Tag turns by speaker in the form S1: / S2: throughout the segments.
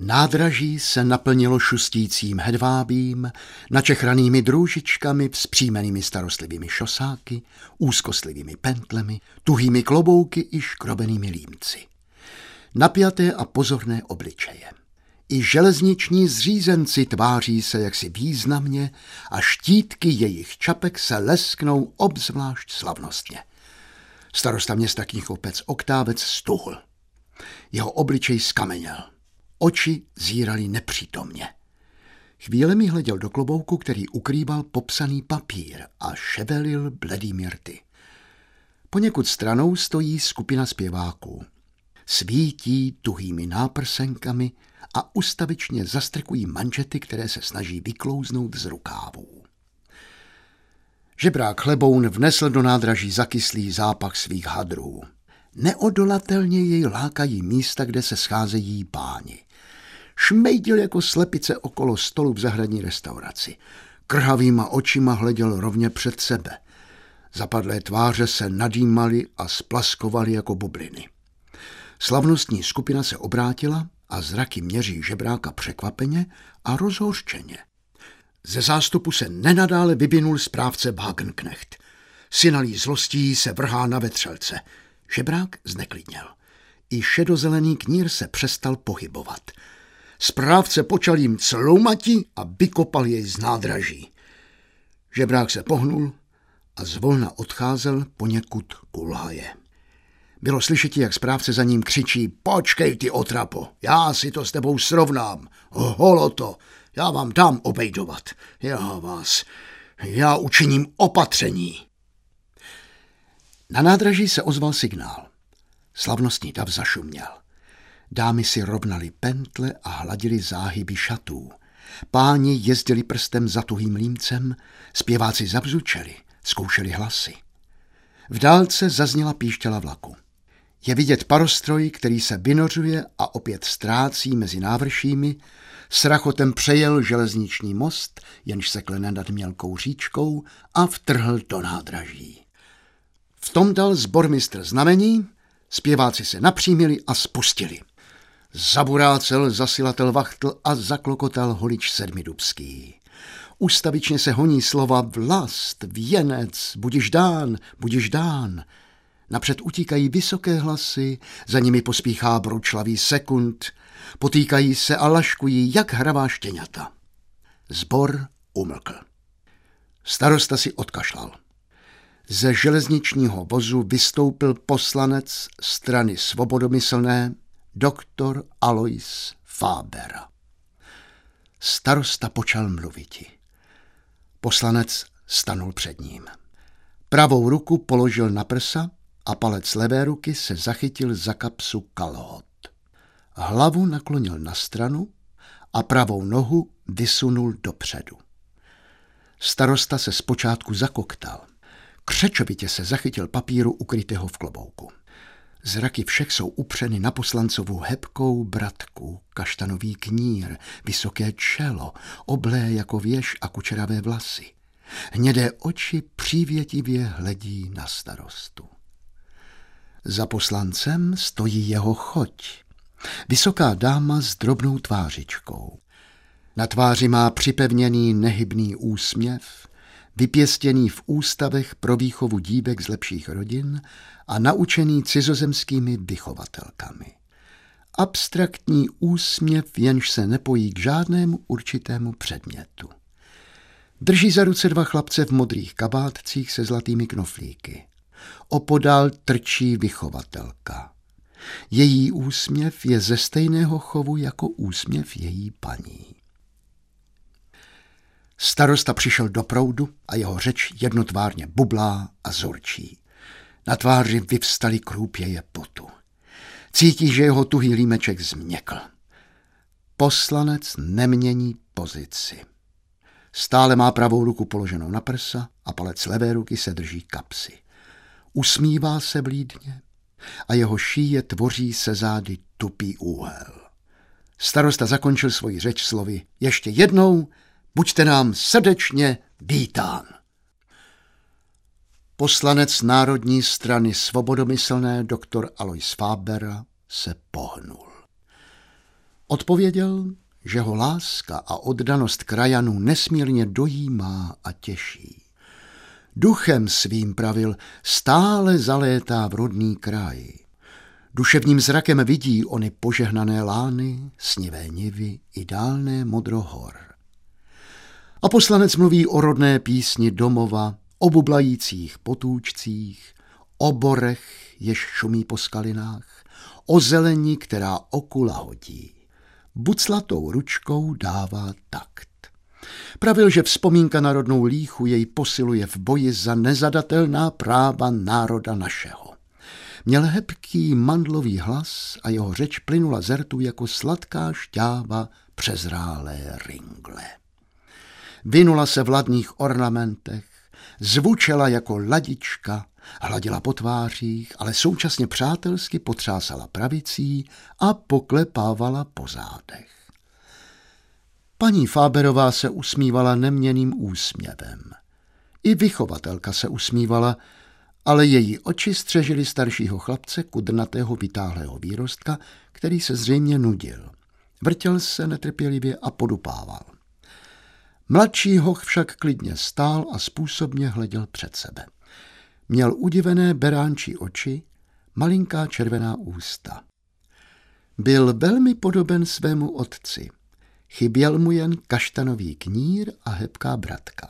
S1: Nádraží se naplnilo šustícím hedvábím, načechranými drůžičkami, vzpřímenými starostlivými šosáky, úzkostlivými pentlemi, tuhými klobouky i škrobenými límci. Napjaté a pozorné obličeje. I železniční zřízenci tváří se jaksi významně a štítky jejich čapek se lesknou obzvlášť slavnostně. Starosta města Knihopec Oktávec stuhl. Jeho obličej skameněl. Oči zírali nepřítomně. Chvílemi hleděl do klobouku, který ukrýval popsaný papír a ševelil bledými rty. Poněkud stranou stojí skupina zpěváků. Svítí tuhými náprsenkami a ustavičně zastrkují manžety, které se snaží vyklouznout z rukávů. Žebrák Chleboun vnesl do nádraží zakyslý zápach svých hadrů. Neodolatelně jej lákají místa, kde se scházejí páni. Šmejdil jako slepice okolo stolu v zahradní restauraci. Krhavýma očima hleděl rovně před sebe. Zapadlé tváře se nadýmaly a splaskovaly jako bubliny. Slavnostní skupina se obrátila a zraky měří žebráka překvapeně a rozhořčeně. Ze zástupu se nenadále vyvinul správce Wagenknecht. Synalý zlostí se vrhá na vetřelce. Žebrák zneklidněl. I šedozelený knír se přestal pohybovat. Správce počal jim cloumati a vykopal jej z nádraží. Žebrák se pohnul a zvolna odcházel poněkud kulhaje. Bylo slyšet, jak správce za ním křičí: Počkej ty otrapo, já si to s tebou srovnám. Holoto, já vám dám obejdovat. Já učiním opatření. Na nádraží se ozval signál. Slavnostní dav zašuměl. Dámy si rovnaly pentle a hladily záhyby šatů. Páni jezdili prstem za tuhým límcem, zpěváci zabzučeli, zkoušeli hlasy. V dálce zazněla píšťala vlaku. Je vidět parostroj, který se vynořuje a opět ztrácí mezi návršími, s rachotem přejel železniční most, jenž se klene nad mělkou říčkou, a vtrhl do nádraží. V tom dal sbormistr znamení, zpěváci se napřímili a spustili. Zaburácel zasilatel Vachtl a zaklokotal holič Sedmidubský. Ustavičně se honí slova vlast, věnec, budiš dán. Napřed utíkají vysoké hlasy, za nimi pospíchá bručlavý sekund, potýkají se a laškují jak hravá štěňata. Sbor umlkl. Starosta si odkašlal. Ze železničního vozu vystoupil poslanec strany svobodomyslné doktor Alois Fábera. Starosta počal mluviti. Poslanec stanul před ním. Pravou ruku položil na prsa a palec levé ruky se zachytil za kapsu kalhot. Hlavu naklonil na stranu a pravou nohu vysunul dopředu. Starosta se zpočátku zakoktal. Křečovitě se zachytil papíru ukrytého v klobouku. Zraky všech jsou upřeny na poslancovu hebkou bratku, kaštanový knír, vysoké čelo, oblé jako věž a kučeravé vlasy. Hnědé oči přívětivě hledí na starostu. Za poslancem stojí jeho choť. Vysoká dáma s drobnou tvářičkou. Na tváři má připevněný nehybný úsměv, vypěstěný v ústavech pro výchovu dívek z lepších rodin a naučený cizozemskými vychovatelkami. Abstraktní úsměv, jenž se nepojí k žádnému určitému předmětu. Drží za ruce dva chlapce v modrých kabátcích se zlatými knoflíky. Opodál trčí vychovatelka. Její úsměv je ze stejného chovu jako úsměv její paní. Starosta přišel do proudu a jeho řeč jednotvárně bublá a zorčí. Na tváři vyvstaly krůpěje potu. Cítí, že jeho tuhý límeček změkl. Poslanec nemění pozici. Stále má pravou ruku položenou na prsa a palec levé ruky se drží kapsy. Usmívá se blídně a jeho šíje tvoří se zády tupý úhel. Starosta zakončil svoji řeč slovy: Ještě jednou, buďte nám srdečně vítán. Poslanec Národní strany svobodomyslné doktor Alois Fábera se pohnul. Odpověděl, že ho láska a oddanost krajanů nesmírně dojímá a těší. Duchem svým, pravil, stále zalétá v rodný kraj. Duševním zrakem vidí ony požehnané lány, snivé nivy i dálné modrohor. A poslanec mluví o rodné písni domova, o bublajících potůčcích, o borech, jež šumí po skalinách, o zelení, která oku lahodí. Buclatou ručkou dává takt. Pravil, že vzpomínka na rodnou líchu jej posiluje v boji za nezadatelná práva národa našeho. Měl hebký mandlový hlas a jeho řeč plynula z rtu jako sladká šťáva přezrálé ringle. Vinula se v ladných ornamentech, zvučela jako ladička, hladila po tvářích, ale současně přátelsky potřásala pravicí a poklepávala po zádech. Paní Fáberová se usmívala neměnným úsměvem. I vychovatelka se usmívala, ale její oči střežily staršího chlapce, kudrnatého vytáhlého výrostka, který se zřejmě nudil. Vrtěl se netrpělivě a podupával. Mladší hoch však klidně stál a způsobně hleděl před sebe. Měl udivené beránčí oči, malinká červená ústa. Byl velmi podoben svému otci. Chyběl mu jen kaštanový knír a hebká bratka.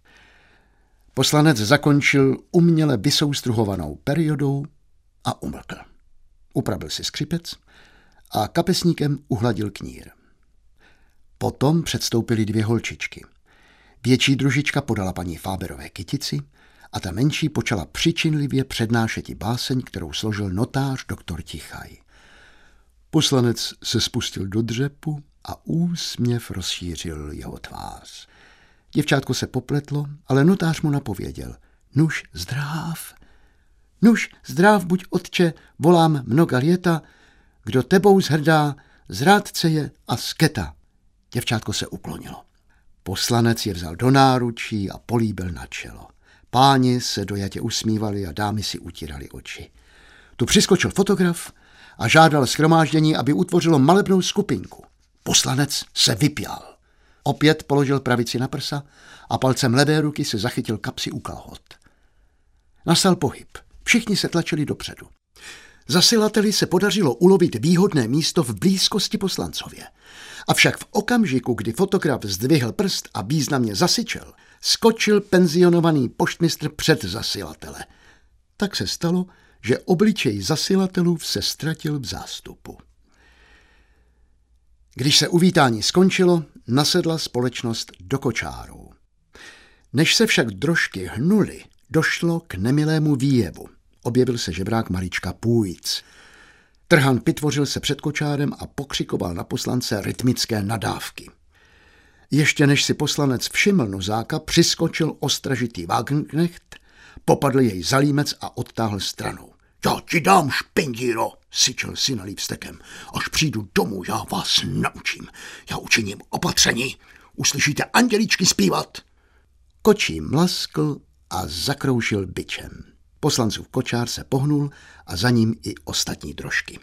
S1: Poslanec zakončil uměle vysoustruhovanou periodou a umlkl. Upravil si skřipec a kapesníkem uhladil knír. Potom předstoupily dvě holčičky. Větší družička podala paní Fáberové kytici a ta menší počala přičinlivě přednášeti báseň, kterou složil notář doktor Tichaj. Poslanec se spustil do dřepu a úsměv rozšířil jeho tvář. Děvčátko se popletlo, ale notář mu napověděl. Nuž zdráv buď, otče, volám mnoga léta, kdo tebou zhrdá, zrádce je a sketa. Děvčátko se uklonilo. Poslanec je vzal do náručí a políbil na čelo. Páni se dojatě usmívali a dámy si utírali oči. Tu přiskočil fotograf a žádal shromáždění, aby utvořilo malebnou skupinku. Poslanec se vypjal. Opět položil pravici na prsa a palcem levé ruky se zachytil kapsy u kalhot. Nastal pohyb. Všichni se tlačili dopředu. Zasilateli se podařilo ulovit výhodné místo v blízkosti poslancově. Avšak v okamžiku, kdy fotograf zdvihl prst a významně zasyčel, skočil penzionovaný poštmistr před zasilatele. Tak se stalo, že obličej zasilatelů se ztratil v zástupu. Když se uvítání skončilo, nasedla společnost do kočárů. Než se však drožky hnuly, došlo k nemilému výjevu. Objevil se žebrák Marička Půjc. Trhan vytvořil se před kočárem a pokřikoval na poslance rytmické nadávky. Ještě než si poslanec všiml nozáka, přiskočil ostražitý Wagenknecht, popadl jej za límec a odtáhl stranou. Já ti dám, špindíro, syčel synalý vztekem. Až přijdu domů, já vás naučím. Já učiním opatření. Uslyšíte anděličky zpívat. Kočí mlaskl a zakroušil bičem. Poslancův kočár se pohnul a za ním i ostatní drožky.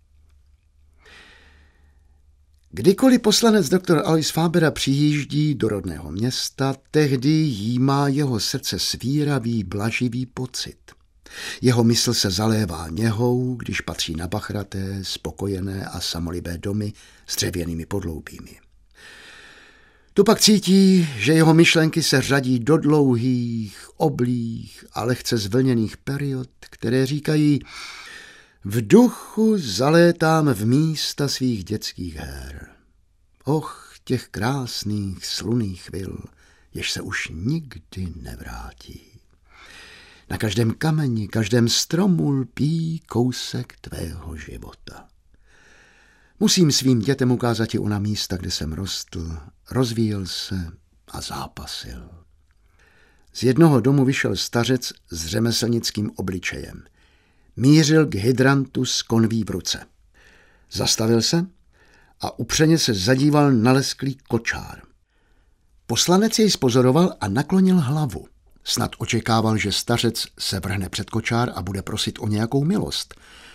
S1: Kdykoliv poslanec doktor Alois Fábera přijíždí do rodného města, tehdy jímá jeho srdce svíravý, blaživý pocit. Jeho mysl se zalévá něhou, když patří na bachraté, spokojené a samolibé domy s dřevěnými podloubími. Tu pak cítí, že jeho myšlenky se řadí do dlouhých, oblých a lehce zvlněných period, které říkají: v duchu zalétám v místa svých dětských her. Och, těch krásných, slunných chvil, jež se už nikdy nevrátí. Na každém kameni, každém stromu lpí kousek tvého života. Musím svým dětem ukázat i ona místa, kde jsem rostl, rozvíjel se a zápasil. Z jednoho domu vyšel stařec s řemeslnickým obličejem. Mířil k hydrantu s konví v ruce. Zastavil se a upřeně se zadíval na lesklý kočár. Poslanec jej spozoroval a naklonil hlavu. Snad očekával, že stařec se vrhne před kočár a bude prosit o nějakou milost.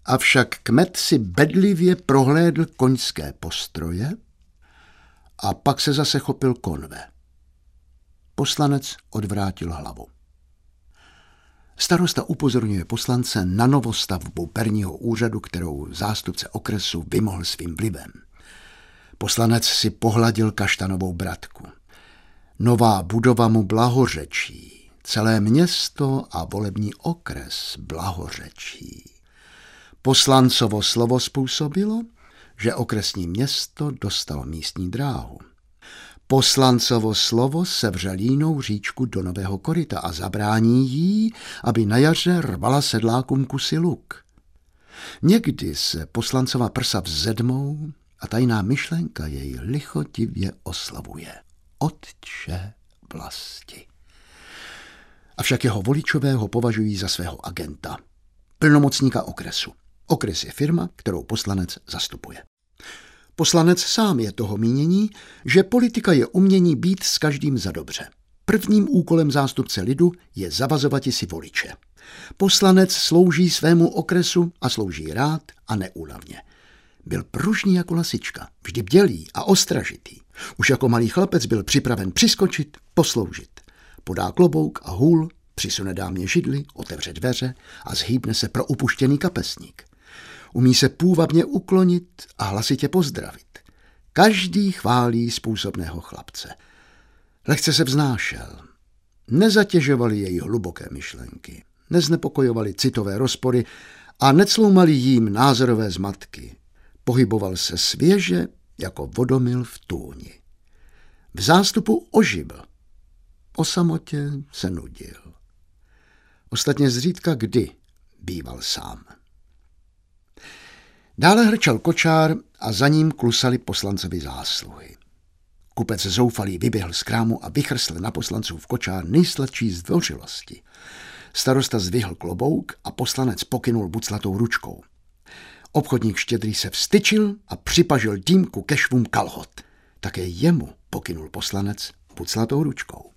S1: Avšak kmet si bedlivě prohlédl koňské postroje a pak se zase chopil konve. Poslanec odvrátil hlavu. Starosta upozorňuje poslance na novostavbu perního úřadu, kterou zástupce okresu vymohl svým vlivem. Poslanec si pohladil kaštanovou bratku. Nová budova mu blahořečí. Celé město a volební okres blahořečí. Poslancovo slovo způsobilo, že okresní město dostalo místní dráhu. Poslancovo slovo sevře línou říčku do nového koryta a zabrání jí, aby na jaře rvala sedlákům kusy luk. Někdy se poslancova prsa vzedmou a tajná myšlenka jej lichotivě oslavuje. Otče vlasti. Avšak jeho voličové ho považují za svého agenta, plnomocníka okresu. Okres je firma, kterou poslanec zastupuje. Poslanec sám je toho mínění, že politika je umění být s každým za dobře. Prvním úkolem zástupce lidu je zavazovati si voliče. Poslanec slouží svému okresu a slouží rád a neúnavně. Byl pružný jako lasička, vždy bdělý a ostražitý. Už jako malý chlapec byl připraven přiskočit, posloužit. Podá klobouk a hůl, přisune dámě židli, otevře dveře a zhýbne se pro upuštěný kapesník. Umí se půvabně uklonit a hlasitě pozdravit. Každý chválí způsobného chlapce. Lehce se vznášel. Nezatěžovali jej hluboké myšlenky, neznepokojovali citové rozpory a necloumali jím názorové zmatky. Pohyboval se svěže jako vodomil v tůni. V zástupu oživl. O samotě se nudil. Ostatně zřídka kdy býval sám. Dále hrčel kočár a za ním klusali poslancovi zásluhy. Kupec zoufalý vyběhl z krámu a vychrstl na poslancův kočár nejsladší zdvořilosti. Starosta zdvihl klobouk a poslanec pokynul buclatou ručkou. Obchodník Štědrý se vstyčil a připažil dýmku ke švům kalhot. Také jemu pokynul poslanec buclatou ručkou.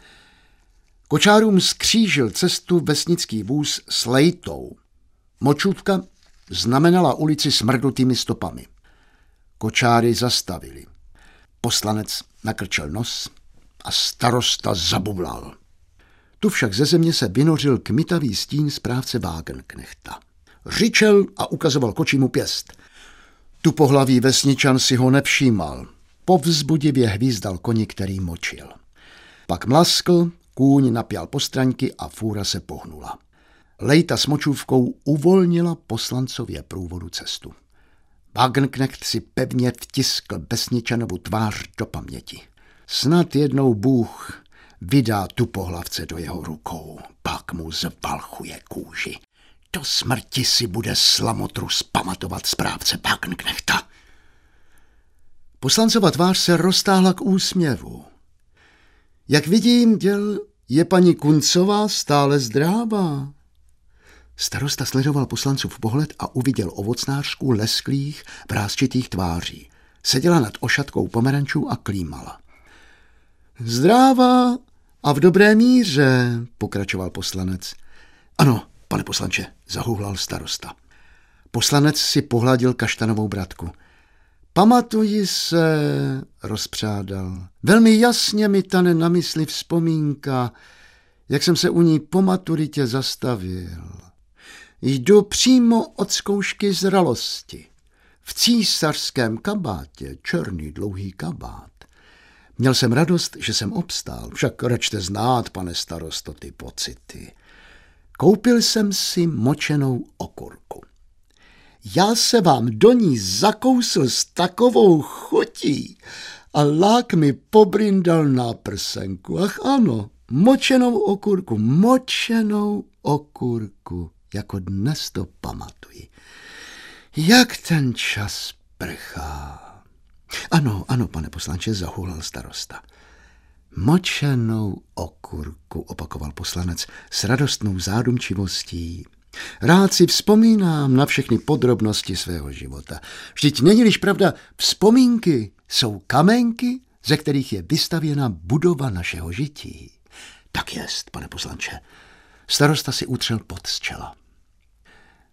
S1: Kočárům skřížil cestu vesnický vůz s lejtou. Močůvka znamenala ulici smrdnutými stopami. Kočáry zastavili. Poslanec nakrčil nos a starosta zabublal. Tu však ze země se vynořil kmitavý stín správce Wagenknechta. Řičel a ukazoval kočímu pěst. Tu pohlavý vesničan si ho nevšímal. Povzbudivě hvízdal koni, který močil. Pak mlaskl, kůň napěl postraňky a fůra se pohnula. Lejta s močůvkou uvolnila poslancově průvodu cestu. Wagenknecht si pevně vtiskl vesničanovu tvář do paměti. Snad jednou Bůh vydá tu pohlavce do jeho rukou, pak mu zvalchuje kůži. Do smrti si bude slamotrus pamatovat správce Wagenknechta. Poslancova tvář se roztáhla k úsměvu. Jak vidím, děl, je paní Kuncová stále zdrává. Starosta sledoval poslancův pohled a uviděl ovocnářku lesklých, vrásčitých tváří. Seděla nad ošatkou pomerančů a klímala. Zdrává a v dobré míře, pokračoval poslanec. Ano, pane poslanče, zahuhlal starosta. Poslanec si pohladil kaštanovou bratku. Pamatuji se, rozpřádal. Velmi jasně mi tane na mysli vzpomínka, jak jsem se u ní po maturitě zastavil. Jdu přímo od zkoušky zralosti. V císařském kabátě, černý dlouhý kabát. Měl jsem radost, že jsem obstál, však račte znát, pane starosto, ty pocity. Koupil jsem si močenou okurku. Já se vám do ní zakousl s takovou chutí a lák mi pobrindal na prsenku. Ach ano, močenou okurku, jako dnes to pamatuji. Jak ten čas prchá. Ano, pane poslanče, zahuhlal starosta. Močenou okurku, opakoval poslanec s radostnou zádumčivostí. Rád si vzpomínám na všechny podrobnosti svého života. Vždyť není-liž pravda, vzpomínky jsou kamenky, ze kterých je vystavěna budova našeho žití. Tak jest, pane poslanče. Starosta si utřel pot z čela.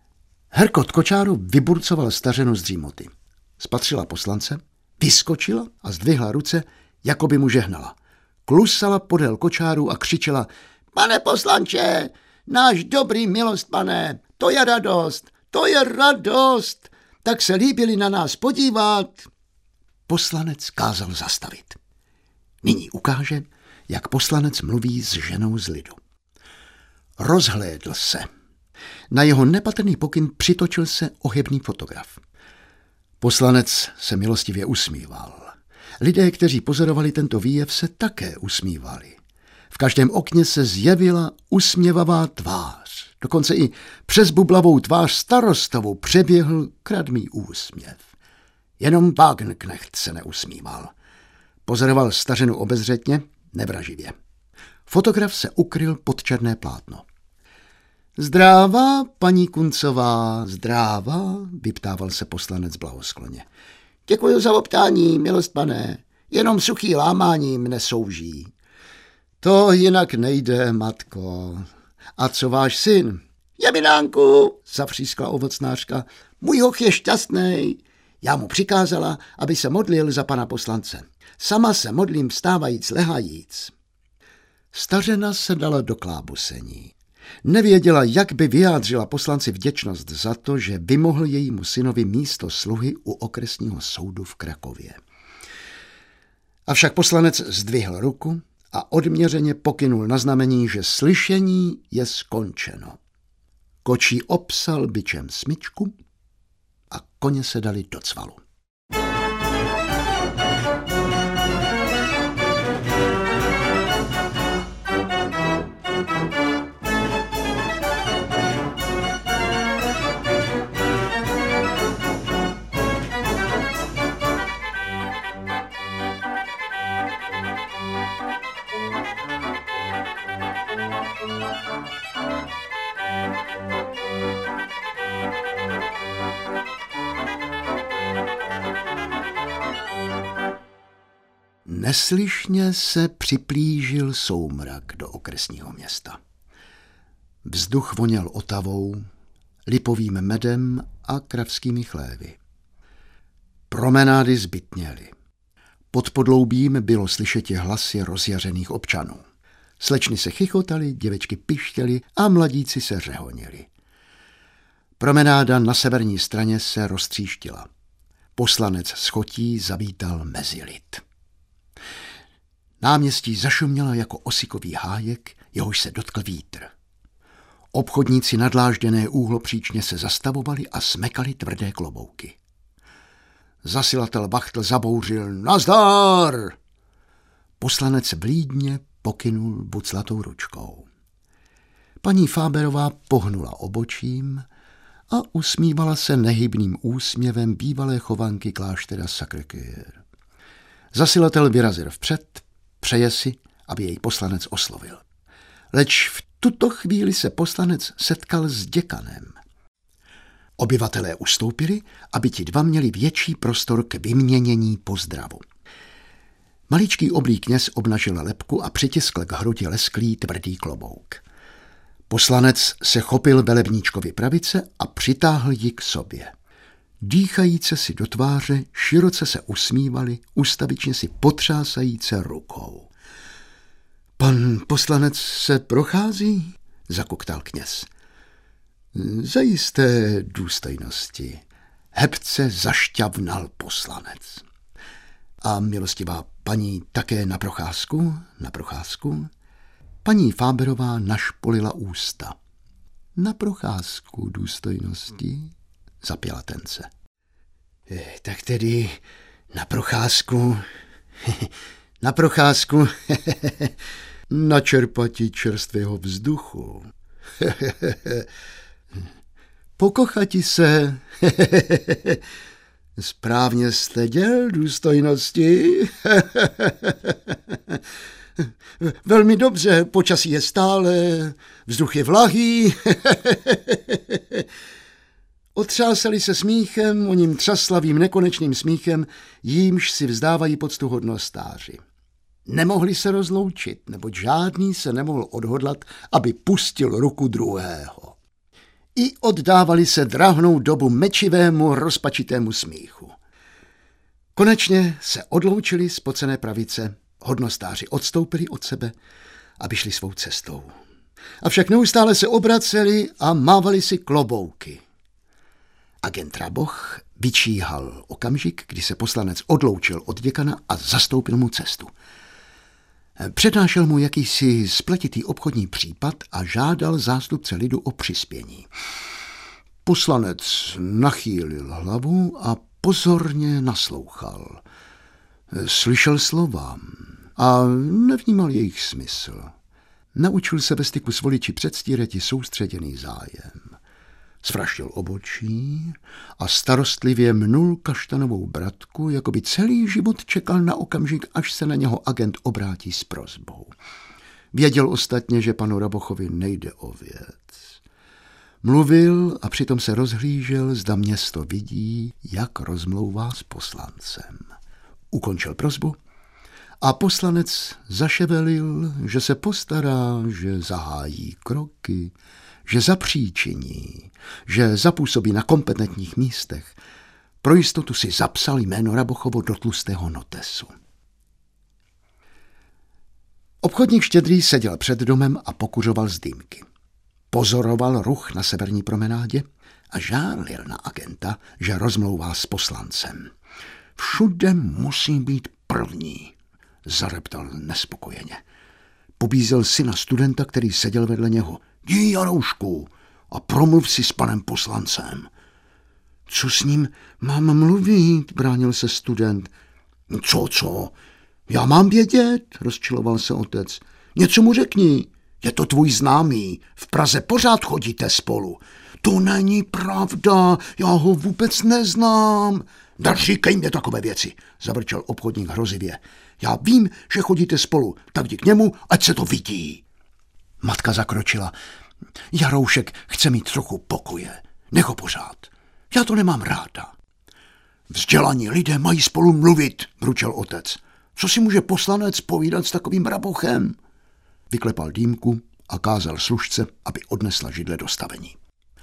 S1: Herkot kočáru vyburcoval stařenu z dřímoty. Spatřila poslance, vyskočila a zdvihla ruce, jako by mu žehnala. Klusala podél kočáru a křičela: Pane poslanče, náš dobrý milost, pane, to je radost, to je radost, tak se líbili na nás podívat. Poslanec kázal zastavit. Nyní ukáže, jak poslanec mluví s ženou z lidu. Rozhlédl se. Na jeho nepatrný pokyn přitočil se ohebný fotograf. Poslanec se milostivě usmíval. Lidé, kteří pozorovali tento výjev, se také usmívali. V každém okně se zjevila usměvavá tvář. Dokonce i přes bublavou tvář starostovu přeběhl kradmý úsměv. Jenom Wagenknecht se neusmíval. Pozoroval stařenu obezřetně, nevraživě. Fotograf se ukryl pod černé plátno. Zdráva, paní Kuncová, zdráva, vyptával se poslanec blahoskloně. Děkuji za optání, milost pane, jenom suchý lámání mne souží. To jinak nejde, matko. A co váš syn? Jeminánku, zavřískla ovocnářka, můj hoch je šťastnej. Já mu přikázala, aby se modlil za pana poslance. Sama se modlím vstávajíc, lehajíc. Stařena se dala do klábosení. Nevěděla, jak by vyjádřila poslanci vděčnost za to, že vymohl jejímu synovi místo sluhy u okresního soudu v Krakově. Avšak poslanec zdvihl ruku a odměřeně pokynul na znamení, že slyšení je skončeno. Kočí obsal bičem smyčku a koně se dali do cvalu. Neslyšně se připlížil soumrak do okresního města. Vzduch voněl Otavou, lipovým medem a kravskými chlévy. Promenády zbytněly. Pod podloubím bylo slyšet hlasy rozjařených občanů. Slečny se chichotaly, děvečky pištěly a mladíci se řehonili. Promenáda na severní straně se roztříštila. Poslanec z Chotí zavítal mezi lid. Náměstí zašumělo jako osikový hájek, jehož se dotkl vítr. Obchodníci nadlážděné úhlopříčně se zastavovali a smekali tvrdé klobouky. Zasilatel Bachtl zabouřil: Nazdar! Poslanec vlídně pokynul buclatou ručkou. Paní Fáberová pohnula obočím a usmívala se nehybným úsměvem bývalé chovanky kláštera Sacré-Cœur. Zasilatel vyrazil vpřed, přeje si, aby jej poslanec oslovil. Leč v tuto chvíli se poslanec setkal s děkanem. Obyvatelé ustoupili, aby ti dva měli větší prostor k vyměnění pozdravu. Maličký oblý kněz obnažil lebku a přitiskl k hrudi lesklý tvrdý klobouk. Poslanec se chopil velebníčkovi pravice a přitáhl ji k sobě. Dýchajíce si do tváře, široce se usmívali, ustavičně si potřásajíce rukou. Pan poslanec se prochází? Zakoktal kněz. Zajisté důstojnosti. Hebce zašťavnal poslanec. A milostivá paní také na procházku? Na procházku? Paní Fáberová našpolila ústa. Na procházku důstojnosti? Zapěla tence. Tak tedy na procházku, načerpati čerstvého vzduchu, pokochati se, správně jste děl důstojnosti, velmi dobře, počasí je stále, vzduch je vlahý, otřásali se smíchem, oním třaslavým nekonečným smíchem, jímž si vzdávají poctu hodnostáři. Nemohli se rozloučit, neboť žádný se nemohl odhodlat, aby pustil ruku druhého. I oddávali se drahnou dobu mečivému, rozpačitému smíchu. Konečně se odloučili spocené pravice, hodnostáři odstoupili od sebe, aby šli svou cestou. Avšak neustále se obraceli a mávali si klobouky. Agent Raboch vyčíhal okamžik, kdy se poslanec odloučil od děkana a zastoupil mu cestu. Přednášel mu jakýsi spletitý obchodní případ a žádal zástupce lidu o přispění. Poslanec nachýlil hlavu a pozorně naslouchal. Slyšel slova a nevnímal jejich smysl. Naučil se ve styku s voliči předstírati soustředěný zájem. Svraštil obočí a starostlivě mnul kaštanovou bratku, jako by celý život čekal na okamžik, až se na něho agent obrátí s prosbou. Věděl ostatně, že panu Rabochovi nejde o věc. Mluvil a přitom se rozhlížel, zda město vidí, jak rozmlouvá s poslancem. Ukončil prosbu a poslanec zaševelil, že se postará, že zahájí kroky, že zapříčiní, že zapůsobí na kompetentních místech. Pro jistotu si zapsal jméno Rabochovo do tlustého notesu. Obchodník Štědrý seděl před domem a pokuřoval z dýmky. Pozoroval ruch na severní promenádě a žálil na agenta, že rozmlouvá s poslancem. Všude musí být první, zareptal nespokojeně. Pobízel syna studenta, který seděl vedle něho. Jdi, Jaroušku, a promluv si s panem poslancem. Co s ním mám mluvit, bránil se student. Co? Já mám vědět, rozčiloval se otec. Něco mu řekni, je to tvůj známý, v Praze pořád chodíte spolu. To není pravda, já ho vůbec neznám. Neříkej mě takové věci, zavrčel obchodník hrozivě. Já vím, že chodíte spolu, tak jdi k němu, ať se to vidí. Matka zakročila. Jaroušek chce mít trochu pokoje. Nech ho pořád. Já to nemám ráda. Vzdělaní lidé mají spolu mluvit, bručel otec. Co si může poslanec povídat s takovým Rabochem? Vyklepal dýmku a kázal služce, aby odnesla židle do stavení.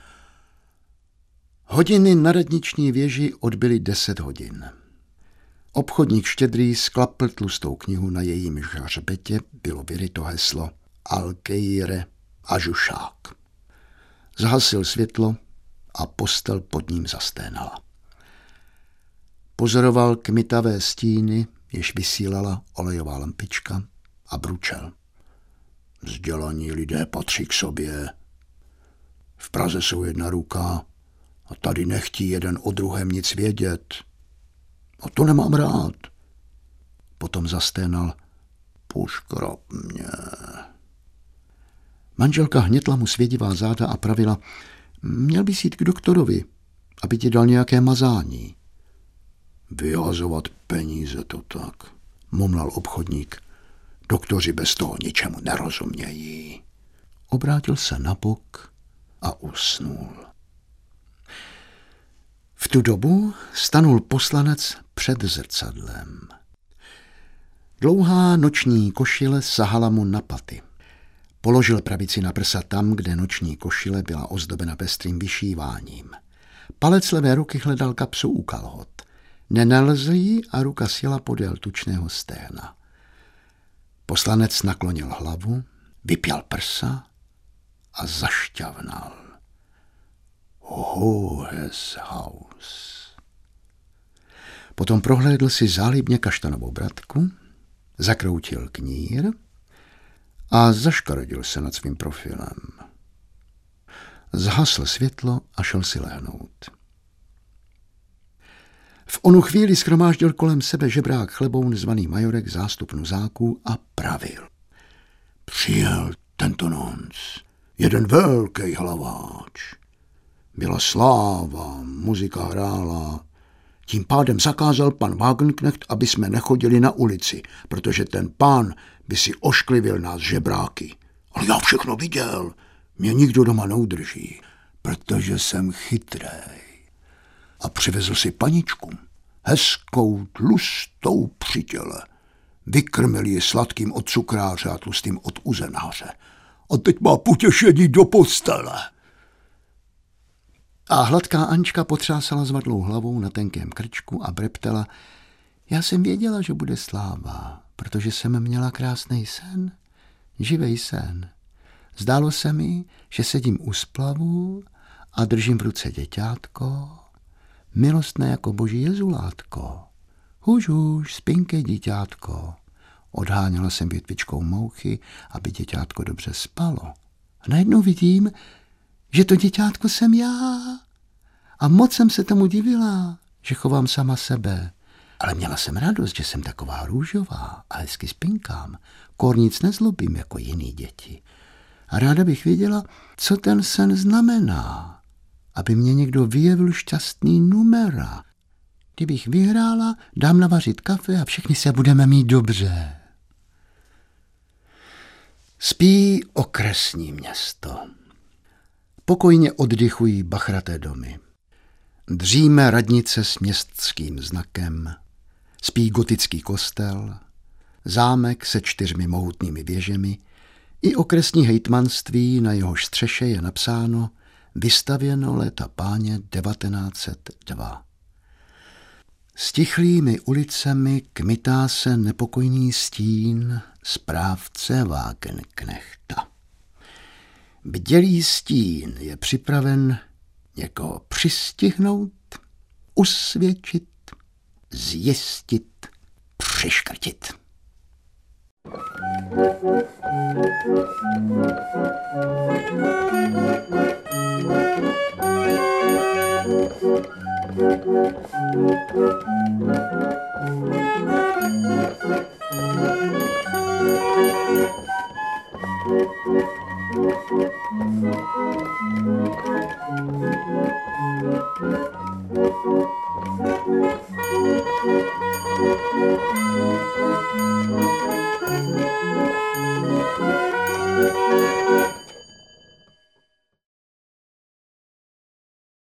S1: Hodiny na radniční věži odbyly 10 hodin. Obchodník Štědrý sklapl tlustou knihu, na jejím hřbetě bylo vyryto heslo Alkeire a Žušák. Zhasil světlo a postel pod ním zasténala. Pozoroval kmitavé stíny, jež vysílala olejová lampička, a bručel. Vzdělaní lidé patří k sobě. V Praze jsou jedna ruka a tady nechtí jeden o druhém nic vědět. A to nemám rád. Potom zasténal. Poškrab mě. Manželka hnětla mu svědivá záda a pravila, měl bys jít k doktorovi, aby ti dal nějaké mazání. Vyhazovat peníze to tak, mumlal obchodník. Doktoři bez toho ničemu nerozumějí. Obrátil se na bok a usnul. V tu dobu stanul poslanec před zrcadlem. Dlouhá noční košile sahala mu na paty. Položil pravici na prsa tam, kde noční košile byla ozdobena pestrým vyšíváním. Palec levé ruky hledal kapsu u kalhot. Nenalezl ji a ruka sjela podél tučného stehna. Poslanec naklonil hlavu, vypěl prsa a zašťavnal. Hohes Haus. Potom prohlédl si zálibně kaštanovou bratku, zakroutil knír a zaškaredil se nad svým profilem. Zhasl světlo a šel si lehnout. V onu chvíli shromáždil kolem sebe žebrák Chleboun zvaný Majorek zástup nuzáků a pravil. Přijel tento nonc, jeden velký hlaváč. Byla sláva, muzika hrála. Tím pádem zakázal pan Wagenknecht, aby jsme nechodili na ulici, protože ten pán by si ošklivil nás žebráky. Ale já všechno viděl, mě nikdo doma neudrží, protože jsem chytrej. A přivezl si paničku, hezkou, tlustou přitěle. Vykrmil ji sladkým od cukráře a tlustým od uzenáře. A teď má potěšení do postele. A hladká Anička potřásala zvadlou hlavou na tenkém krčku a breptala: já jsem věděla, že bude sláva, protože jsem měla krásný sen, živej sen. Zdálo se mi, že sedím u splavu a držím v ruce děťátko, milostné jako boží jezulátko. Huž, spinkej, děťátko. Odháněla jsem větvičkou mouchy, aby děťátko dobře spalo. A najednou vidím, že to děťátko jsem já. A moc jsem se tomu divila, že chovám sama sebe. Ale měla jsem radost, že jsem taková růžová a hezky spinkám. Kór nic nezlobím jako jiný děti. A ráda bych věděla, co ten sen znamená, aby mě někdo vyjevil šťastný numera. Kdybych vyhrála, dám navařit kafe a všichni se budeme mít dobře. Spí okresní město. Pokojně oddychují bachraté domy. Dříme radnice s městským znakem. Spí gotický kostel, zámek se 4 mohutnými věžemi i okresní hejtmanství, na jehož střeše je napsáno vystavěno léta páně 1902. Stichlými ulicemi kmitá se nepokojný stín správce Wagenknechta. Bdělý stín je připraven někoho přistihnout, usvědčit, zjistit, přiškrtit.